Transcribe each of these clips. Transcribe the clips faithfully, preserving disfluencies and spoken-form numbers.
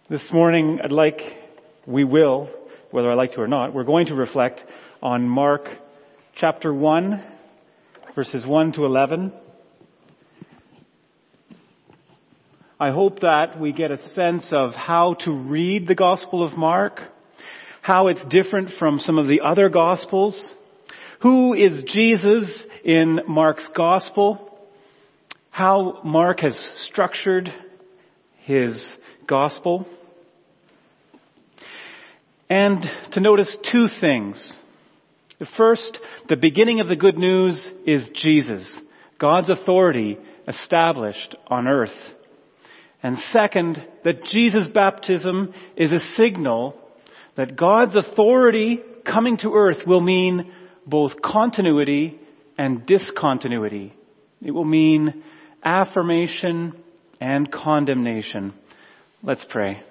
This morning, I'd like, we will, whether I like to or not, we're going to reflect on Mark chapter one, verses one to eleven. I hope that we get a sense of how to read the Gospel of Mark, how it's different from some of the other Gospels, who is Jesus in Mark's Gospel, how Mark has structured his Gospel, and to notice two things. The first, the beginning of the good news is Jesus, God's authority established on earth. And second, that Jesus' baptism is a signal that God's authority coming to earth will mean both continuity and discontinuity. It will mean affirmation and condemnation. Let's pray.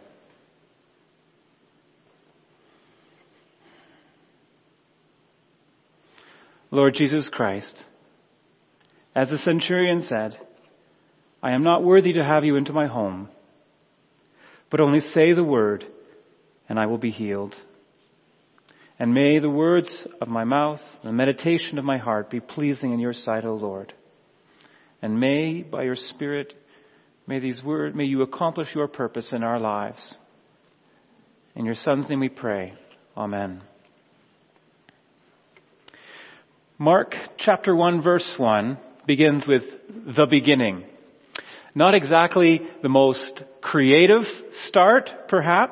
Lord Jesus Christ, as the centurion said, I am not worthy to have you into my home, but only say the word, and I will be healed. And may the words of my mouth, the meditation of my heart be pleasing in your sight, O Lord. And may, by your Spirit, may these words, may you accomplish your purpose in our lives. In your Son's name we pray. Amen. Mark chapter one verse one begins with the beginning. Not exactly the most creative start, perhaps.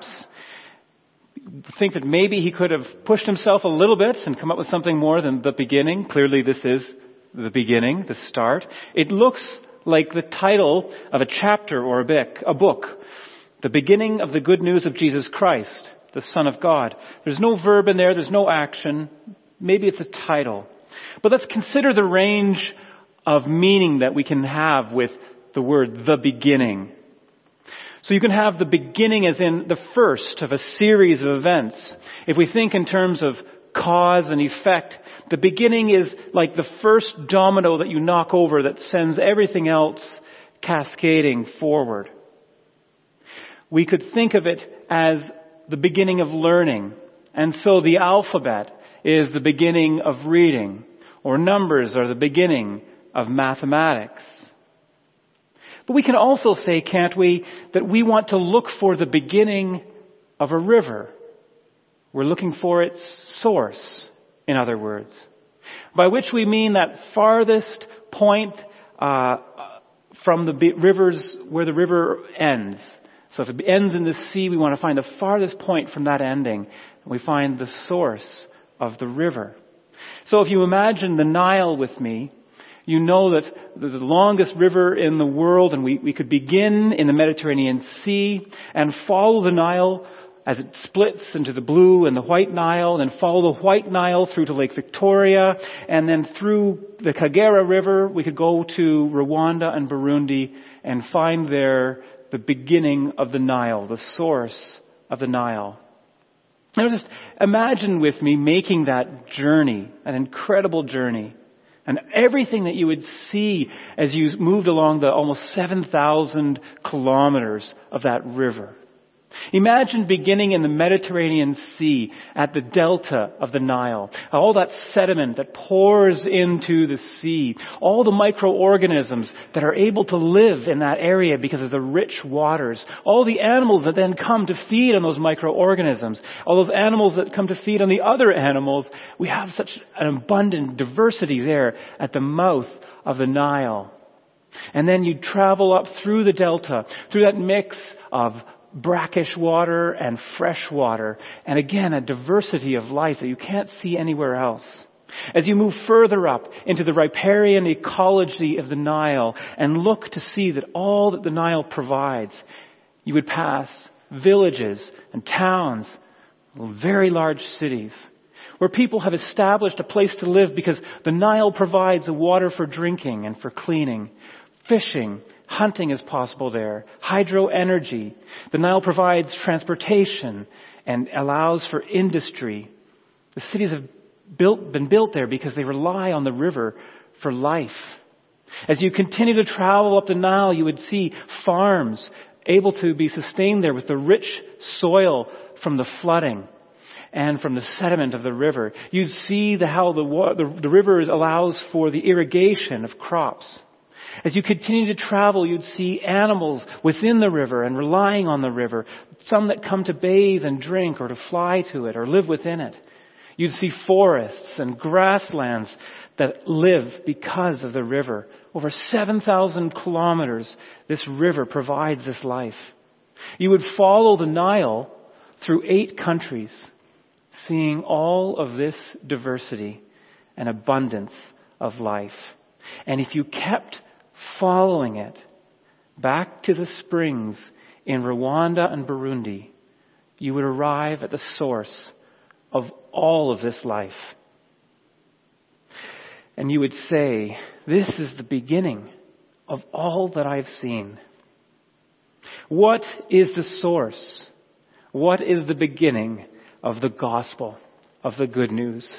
I think that maybe he could have pushed himself a little bit and come up with something more than the beginning. Clearly this is the beginning, the start. It looks like the title of a chapter or a book, a book. The beginning of the good news of Jesus Christ, the Son of God. There's no verb in there, there's no action. Maybe it's a title. But let's consider the range of meaning that we can have with the word the beginning. So you can have the beginning as in the first of a series of events. If we think in terms of cause and effect, the beginning is like the first domino that you knock over that sends everything else cascading forward. We could think of it as the beginning of learning. And so the alphabet is the beginning of reading, or numbers are the beginning of mathematics. But we can also say, can't we, that we want to look for the beginning of a river. We're looking for its source, in other words. By which we mean that farthest point uh, from the rivers, where the river ends. So if it ends in the sea, we want to find the farthest point from that ending. And we find the source of the river. So if you imagine the Nile with me, you know that there's the longest river in the world, and we, we could begin in the Mediterranean Sea and follow the Nile as it splits into the blue and the white Nile, and then follow the white Nile through to Lake Victoria, and then through the Kagera River we could go to Rwanda and Burundi and find there the beginning of the Nile, the source of the Nile. Now just imagine with me making that journey, an incredible journey, and everything that you would see as you moved along the almost seven thousand kilometers of that river. Imagine beginning in the Mediterranean Sea at the delta of the Nile. All that sediment that pours into the sea. All the microorganisms that are able to live in that area because of the rich waters. All the animals that then come to feed on those microorganisms. All those animals that come to feed on the other animals. We have such an abundant diversity there at the mouth of the Nile. And then you travel up through the delta, through that mix of brackish water and fresh water, and again a diversity of life that you can't see anywhere else. As you move further up into the riparian ecology of the Nile and look to see that all that the Nile provides, you would pass villages and towns, very large cities, where people have established a place to live because the Nile provides the water for drinking and for cleaning, fishing, hunting is possible there. Hydro energy. The Nile provides transportation and allows for industry. The cities have built, been built there because they rely on the river for life. As you continue to travel up the Nile, you would see farms able to be sustained there with the rich soil from the flooding and from the sediment of the river. You'd see the, how the, the, the river allows for the irrigation of crops. As you continue to travel, you'd see animals within the river and relying on the river, some that come to bathe and drink or to fly to it or live within it. You'd see forests and grasslands that live because of the river. Over seven thousand kilometers, this river provides this life. You would follow the Nile through eight countries, seeing all of this diversity and abundance of life. And if you kept following it back to the springs in Rwanda and Burundi, you would arrive at the source of all of this life. And you would say, this is the beginning of all that I've seen. What is the source? What is the beginning of the gospel, of the good news?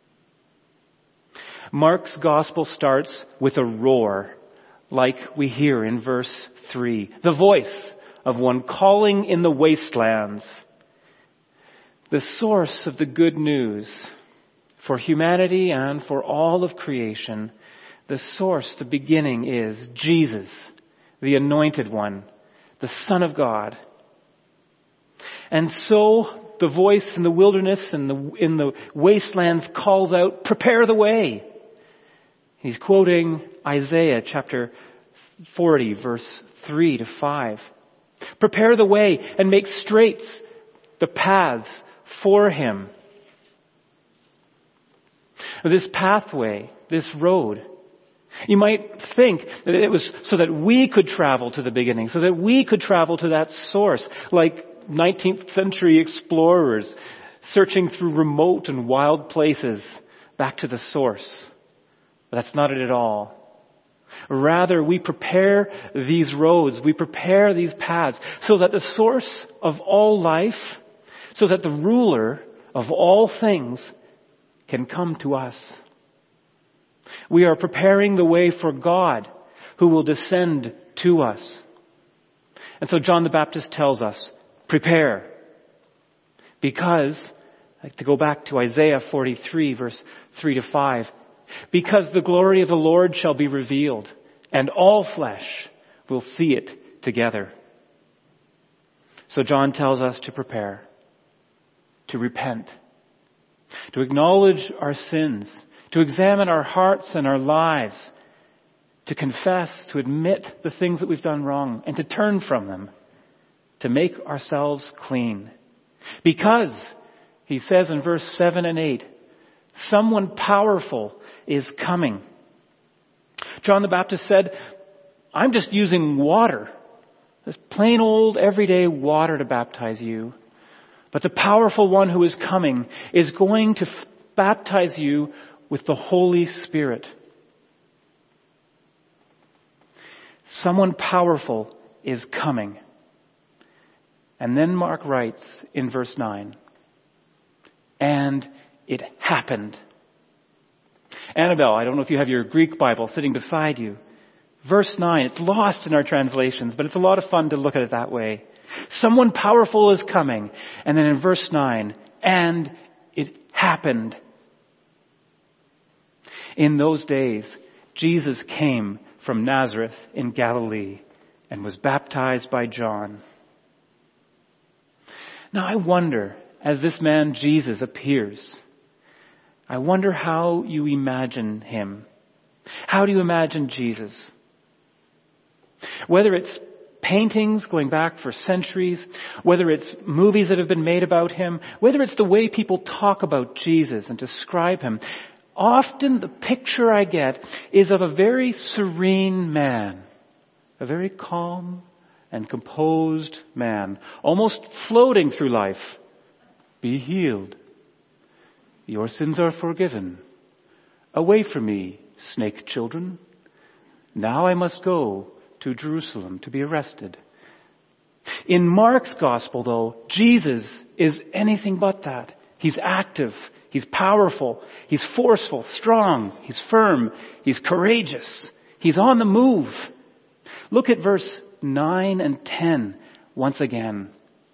Mark's gospel starts with a roar, like we hear in verse three. The voice of one calling in the wastelands. The source of the good news for humanity and for all of creation, the source, the beginning is Jesus, the Anointed One, the Son of God. And so the voice in the wilderness and the, in the wastelands calls out, prepare the way. He's quoting Isaiah chapter forty, verse three to five. Prepare the way and make straight the paths for him. This pathway, this road, you might think that it was so that we could travel to the beginning, so that we could travel to that source, like nineteenth century explorers searching through remote and wild places back to the source. But that's not it at all. Rather, we prepare these roads, we prepare these paths so that the source of all life, so that the ruler of all things can come to us. We are preparing the way for God who will descend to us. And so John the Baptist tells us, prepare. Because, like to go back to Isaiah forty-three, verse three to five, because the glory of the Lord shall be revealed, and all flesh will see it together. So John tells us to prepare, to repent, to acknowledge our sins, to examine our hearts and our lives, to confess, to admit the things that we've done wrong, and to turn from them, to make ourselves clean. Because, he says in verse seven and eight, someone powerful is coming. John the Baptist said, I'm just using water, this plain old everyday water to baptize you. But the powerful one who is coming is going to f- baptize you with the Holy Spirit. Someone powerful is coming. And then Mark writes in verse nine, and it happened. Annabelle, I don't know if you have your Greek Bible sitting beside you. Verse nine, it's lost in our translations, but it's a lot of fun to look at it that way. Someone powerful is coming. And then in verse nine, and it happened. In those days, Jesus came from Nazareth in Galilee and was baptized by John. Now I wonder, as this man Jesus appears, I wonder how you imagine him. How do you imagine Jesus? Whether it's paintings going back for centuries, whether it's movies that have been made about him, whether it's the way people talk about Jesus and describe him, often the picture I get is of a very serene man, a very calm and composed man, almost floating through life. Be healed. Your sins are forgiven. Away from me, snake children. Now I must go to Jerusalem to be arrested. In Mark's gospel, though, Jesus is anything but that. He's active. He's powerful. He's forceful, strong. He's firm. He's courageous. He's on the move. Look at verse nine and ten once again.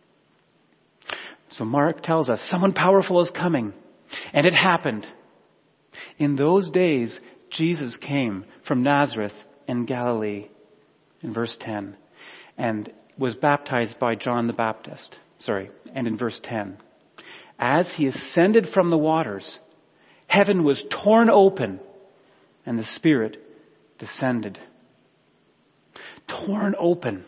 So Mark tells us someone powerful is coming. And it happened. In those days, Jesus came from Nazareth in Galilee, in verse ten, and was baptized by John the Baptist. Sorry, and in verse ten. As he ascended from the waters, heaven was torn open, and the Spirit descended. Torn open.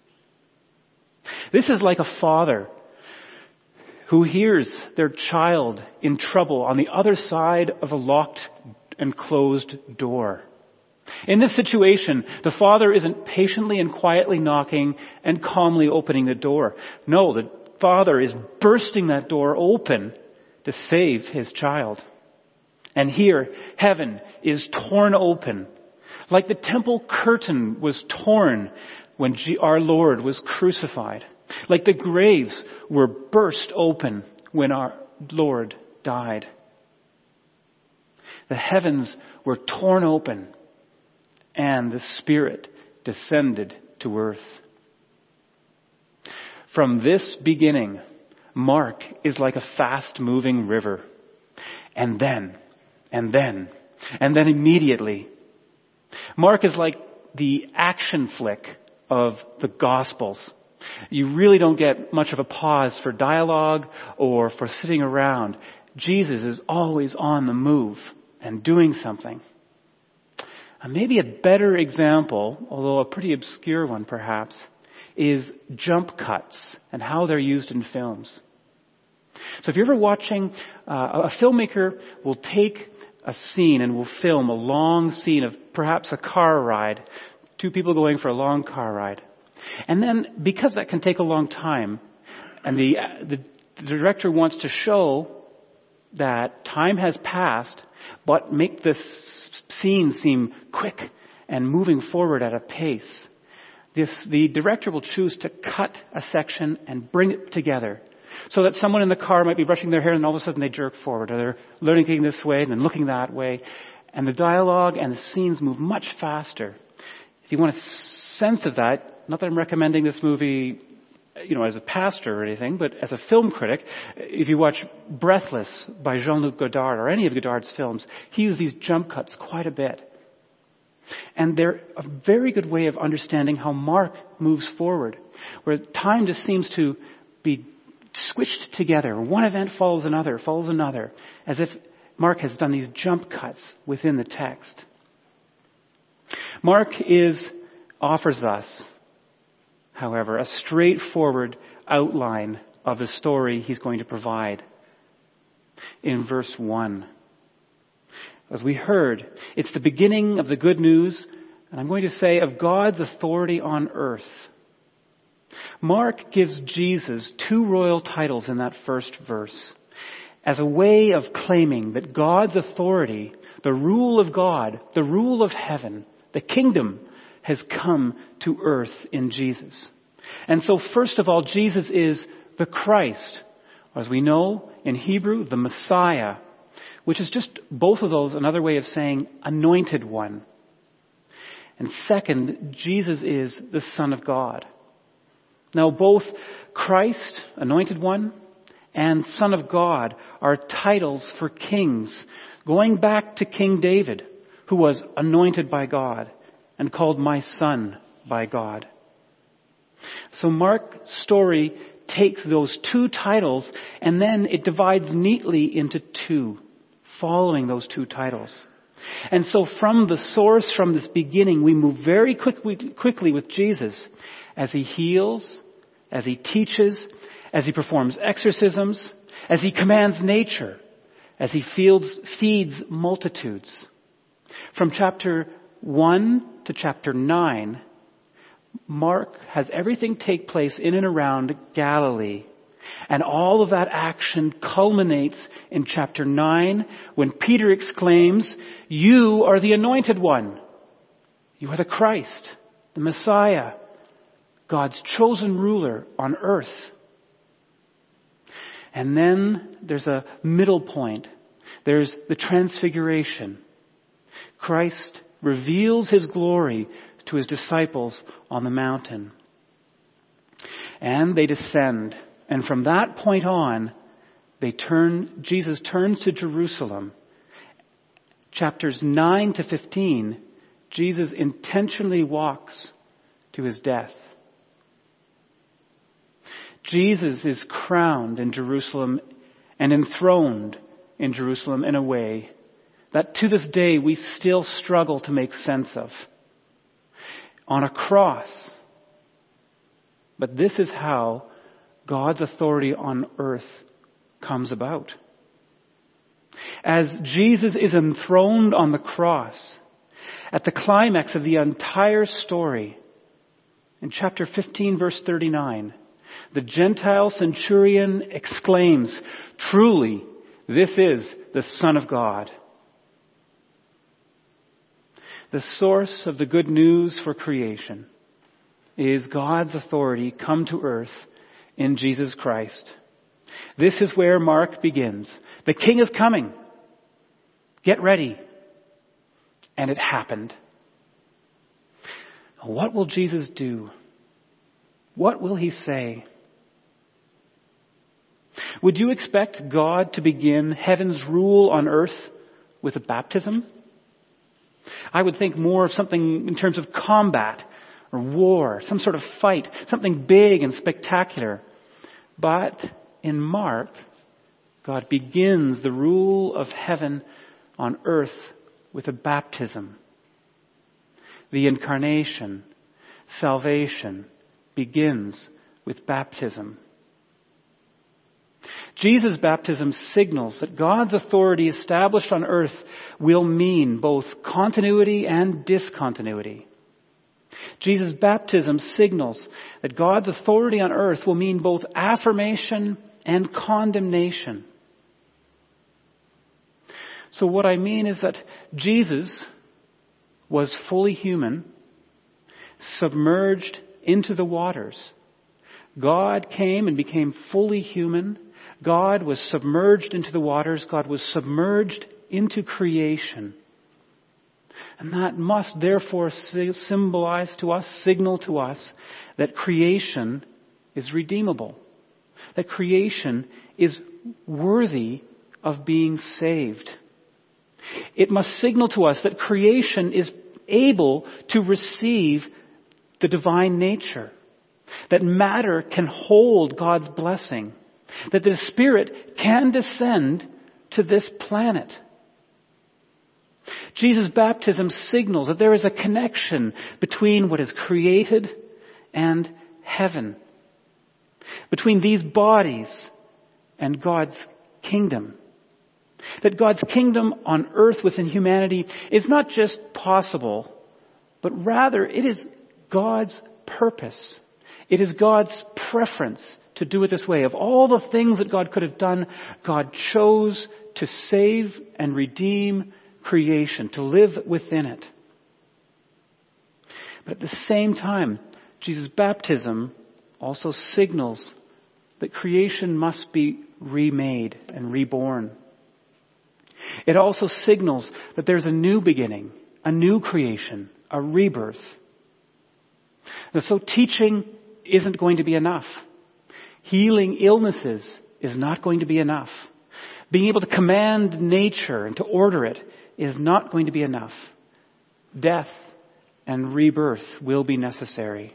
This is like a father who hears their child in trouble on the other side of a locked and closed door. In this situation, the father isn't patiently and quietly knocking and calmly opening the door. No, the father is bursting that door open to save his child. And here, heaven is torn open, like the temple curtain was torn when our Lord was crucified, like the graves were burst open when our Lord died. The heavens were torn open, and the Spirit descended to earth. From this beginning, Mark is like a fast-moving river. And then, and then, and then immediately. Mark is like the action flick of the Gospels. You really don't get much of a pause for dialogue or for sitting around. Jesus is always on the move and doing something. Uh, maybe a better example, although a pretty obscure one perhaps, is jump cuts and how they're used in films. So if you're ever watching, uh, a filmmaker will take a scene and will film a long scene of perhaps a car ride, two people going for a long car ride. And then, because that can take a long time, and the, the, the director wants to show that time has passed, but make this scene seem quick and moving forward at a pace, this, the director will choose to cut a section and bring it together. So that someone in the car might be brushing their hair and all of a sudden they jerk forward, or they're looking this way and then looking that way. And the dialogue and the scenes move much faster. If you want a sense of that, not that I'm recommending this movie, you know, as a pastor or anything, but as a film critic, if you watch Breathless by Jean-Luc Godard or any of Godard's films, he uses these jump cuts quite a bit. And they're a very good way of understanding how Mark moves forward, where time just seems to be squished together. One event follows another, follows another, as if Mark has done these jump cuts within the text. Mark is offers us, however, a straightforward outline of the story he's going to provide. In verse one, as we heard, it's the beginning of the good news, and I'm going to say of God's authority on earth. Mark gives Jesus two royal titles in that first verse as a way of claiming that God's authority, the rule of God, the rule of heaven, the kingdom has come to earth in Jesus. And so first of all, Jesus is the Christ, or as we know in Hebrew, the Messiah, which is just both of those another way of saying anointed one. And second, Jesus is the Son of God. Now, both Christ, anointed one, and Son of God are titles for kings, going back to King David, who was anointed by God and called my son by God. So Mark's story takes those two titles and then it divides neatly into two, following those two titles. And so from the source, from this beginning, we move very quickly, quickly with Jesus as he heals, as he teaches, as he performs exorcisms, as he commands nature, as he feeds, feeds multitudes. From chapter one to chapter nine, Mark has everything take place in and around Galilee. And all of that action culminates in chapter nine when Peter exclaims, "You are the anointed one. You are the Christ, the Messiah, God's chosen ruler on earth." And then there's a middle point. There's the transfiguration. Christ reveals his glory to his disciples on the mountain. And they descend. And from that point on, they turn, Jesus turns to Jerusalem. Chapters nine to fifteen, Jesus intentionally walks to his death. Jesus is crowned in Jerusalem and enthroned in Jerusalem in a way that to this day we still struggle to make sense of. On a cross. But this is how God's authority on earth comes about. As Jesus is enthroned on the cross, at the climax of the entire story, in chapter fifteen, verse thirty-nine, the Gentile centurion exclaims, "Truly, this is the Son of God." The source of the good news for creation is God's authority come to earth in Jesus Christ. This is where Mark begins. The King is coming. Get ready. And it happened. What will Jesus do? What will he say? Would you expect God to begin heaven's rule on earth with a baptism? I would think more of something in terms of combat or war, some sort of fight, something big and spectacular. But in Mark, God begins the rule of heaven on earth with a baptism. The incarnation, salvation, begins with baptism. Jesus' baptism signals that God's authority established on earth will mean both continuity and discontinuity. Jesus' baptism signals that God's authority on earth will mean both affirmation and condemnation. So what I mean is that Jesus was fully human, submerged into the waters. God came and became fully human. God was submerged into the waters. God was submerged into creation. And that must therefore symbolize to us, signal to us, that creation is redeemable. That creation is worthy of being saved. It must signal to us that creation is able to receive the divine nature. That matter can hold God's blessing. That the Spirit can descend to this planet. Jesus' baptism signals that there is a connection between what is created and heaven. Between these bodies and God's kingdom. That God's kingdom on earth within humanity is not just possible, but rather it is God's purpose. It is God's preference to do it this way. Of all the things that God could have done, God chose to save and redeem creation, to live within it. But at the same time, Jesus' baptism also signals that creation must be remade and reborn. It also signals that there's a new beginning, a new creation, a rebirth. And so teaching isn't going to be enough. Healing illnesses is not going to be enough. Being able to command nature and to order it is not going to be enough. Death and rebirth will be necessary.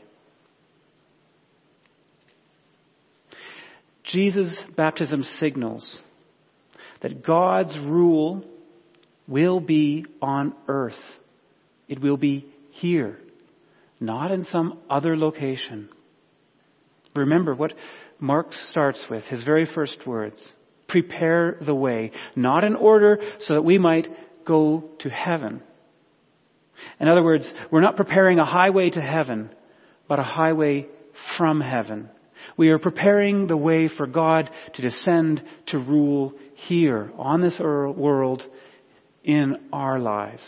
Jesus' baptism signals that God's rule will be on earth. It will be here, not in some other location. Remember what Mark starts with, his very first words. Prepare the way, not in order so that we might go to heaven. In other words, we're not preparing a highway to heaven, but a highway from heaven. We are preparing the way for God to descend to rule here on this world in our lives.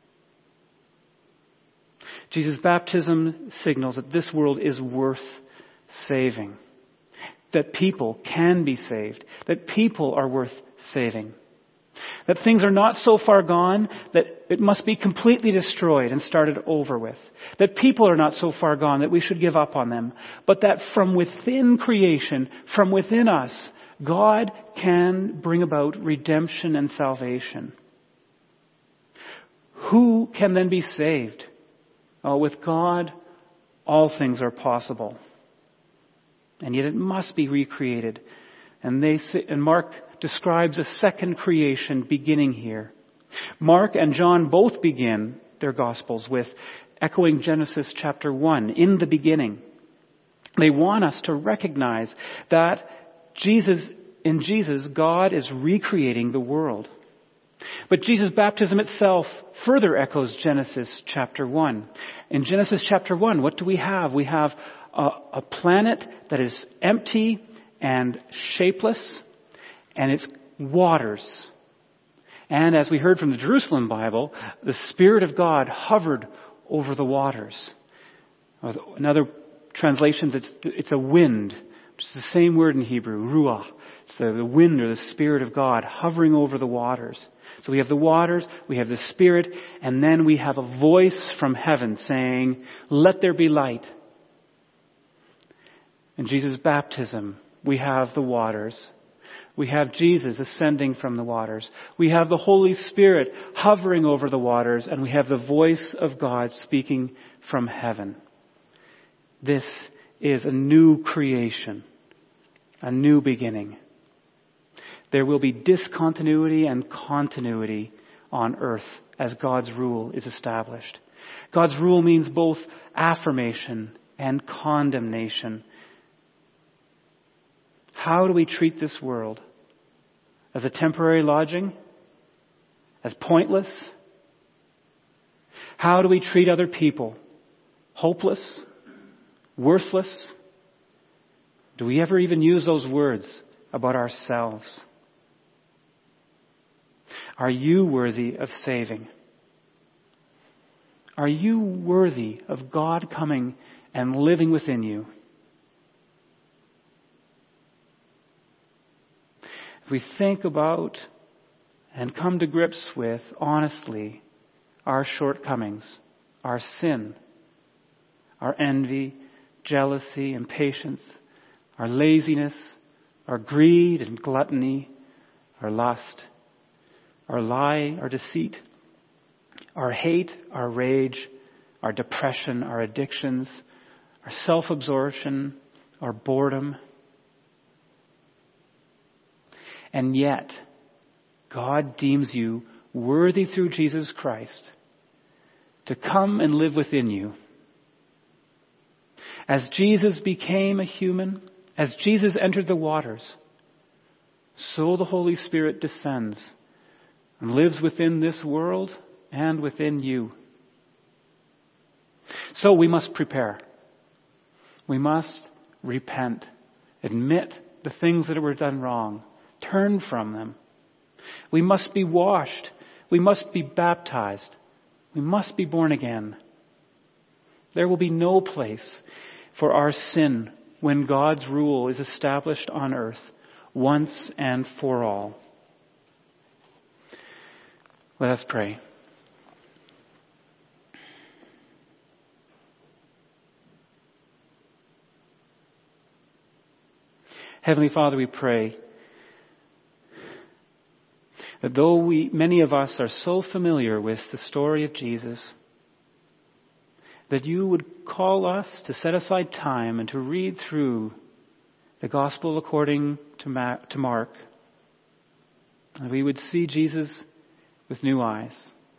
Jesus' baptism signals that this world is worth saving. That people can be saved. That people are worth saving. That things are not so far gone that it must be completely destroyed and started over with. That people are not so far gone that we should give up on them. But that from within creation, from within us, God can bring about redemption and salvation. Who can then be saved? Oh, with God, all things are possible. And yet it must be recreated. And they say, and Mark describes a second creation beginning here. Mark and John both begin their Gospels with echoing Genesis chapter one, in the beginning. They want us to recognize that Jesus, in Jesus, God is recreating the world. But Jesus' baptism itself further echoes Genesis chapter one. In Genesis chapter one, what do we have? We have a, a planet that is empty and shapeless, and it's waters. And as we heard from the Jerusalem Bible, the Spirit of God hovered over the waters. In other translations, it's, it's a wind, which is the same word in Hebrew, ruah. It's the, the wind or the Spirit of God hovering over the waters. So we have the waters, we have the Spirit, and then we have a voice from heaven saying, "Let there be light." In Jesus' baptism, we have the waters. We have Jesus ascending from the waters. We have the Holy Spirit hovering over the waters, and we have the voice of God speaking from heaven. This is a new creation, a new beginning. There will be discontinuity and continuity on earth as God's rule is established. God's rule means both affirmation and condemnation. How do we treat this world? As a temporary lodging? As pointless? How do we treat other people? Hopeless? Worthless? Do we ever even use those words about ourselves? Are you worthy of saving? Are you worthy of God coming and living within you? If we think about and come to grips with, honestly, our shortcomings, our sin, our envy, jealousy, impatience, our laziness, our greed and gluttony, our lust, our lie, our deceit, our hate, our rage, our depression, our addictions, our self-absorption, our boredom. And yet, God deems you worthy through Jesus Christ to come and live within you. As Jesus became a human, as Jesus entered the waters, so the Holy Spirit descends and lives within this world and within you. So we must prepare. We must repent, admit the things that were done wrong, turn from them. We must be washed. We must be baptized. We must be born again. There will be no place for our sin when God's rule is established on earth once and for all. Let us pray. Heavenly Father, we pray that though we, many of us are so familiar with the story of Jesus, that you would call us to set aside time and to read through the Gospel according to Mark, and we would see Jesus with new eyes,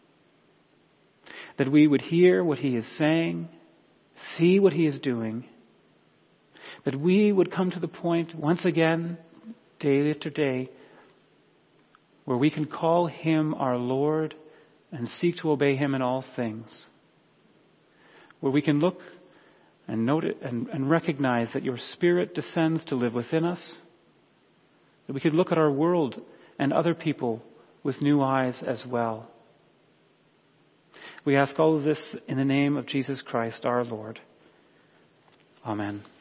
that we would hear what he is saying, see what he is doing, that we would come to the point once again, day after day, where we can call him our Lord and seek to obey him in all things, where we can look and note it and, and recognize that your Spirit descends to live within us, that we can look at our world and other people with new eyes as well. We ask all of this in the name of Jesus Christ, our Lord. Amen.